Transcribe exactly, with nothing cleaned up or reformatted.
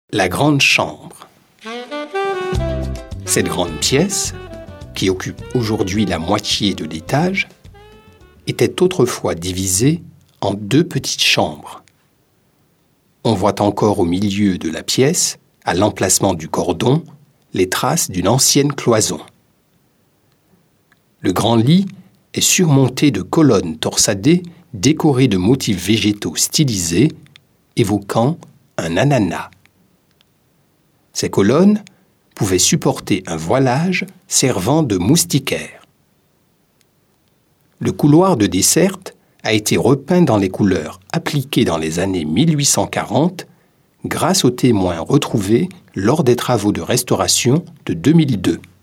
La grande chambre. Cette grande pièce, qui occupe aujourd'hui la moitié de l'étage, était autrefois divisée en deux petites chambres. On voit encore au milieu de la pièce, à l'emplacement du cordon, les traces d'une ancienne cloison. Le grand lit est surmonté de colonnes torsadées décorées de motifs végétaux stylisés, évoquant un ananas. Ces colonnes pouvaient supporter un voilage servant de moustiquaire. Le couloir de desserte a été repeint dans les couleurs appliquées dans les années mille huit cent quarante grâce aux témoins retrouvés lors des travaux de restauration de deux mille deux.